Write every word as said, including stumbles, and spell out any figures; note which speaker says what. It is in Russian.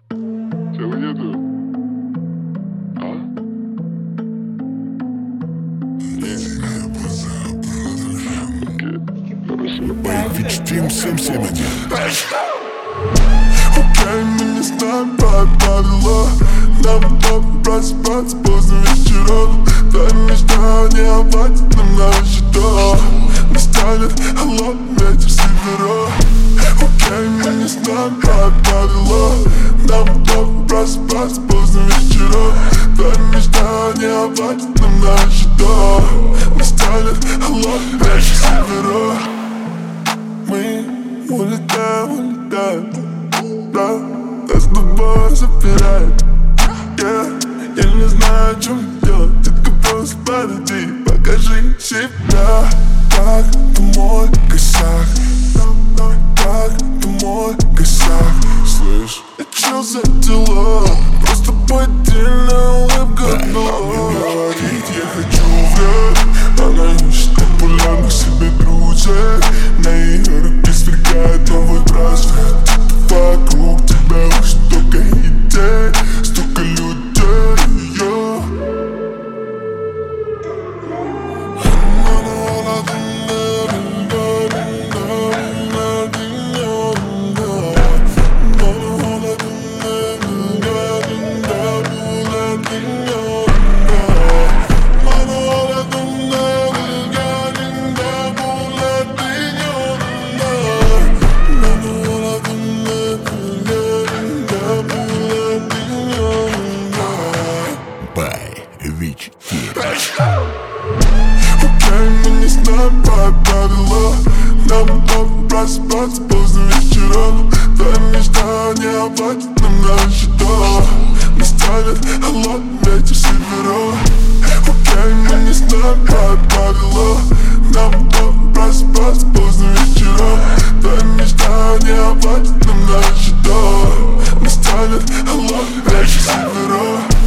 Speaker 1: Чего нету? А?
Speaker 2: Боевич Тим семь семь один.
Speaker 3: Окей, мы не знаем правила. Нам пора просыпаться поздно вечером. Дай мечтания хватит нам на счетах. Настанет холодный ветер с севера. Окей, мы не знаем правила. Нам пора просыпаться поздно вечером. Дай мечтания хватит нам на счетах. Настанет холодный ветер с севера. Мы улетаем, улетаем, да, нас с тобой запирает. Yeah, я не знаю, о чем делать, детка, просто подойди, покажи себя. Так, ты мой косяк, так, ты мой косяк. Слышь, я чё за дела, просто поддельная улыбка была. Говорить я хочу вряд, она ищет популярных себе друзей. На ее руке сверкает новый браслет. Вокруг тебя лишь столько идей, столько людей, yeah.
Speaker 2: Боевич Тим.
Speaker 3: Окей, мы не знаем правила. Нам пора просыпаться поздно вечером. Дай мечтания хватит нам на счетах. Настанет холодный ветер с севера. Окей, мы не знаем правила. Нам пора просыпаться поздно вечером. Дай мечтания хватит нам на счетах. Настанет холодный ветер с севера.